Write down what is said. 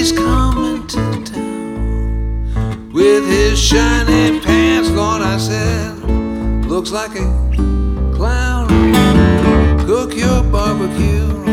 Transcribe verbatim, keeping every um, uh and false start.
he's coming to town with his shiny pants. Lord, I said, looks like a clown. Cook your barbecue.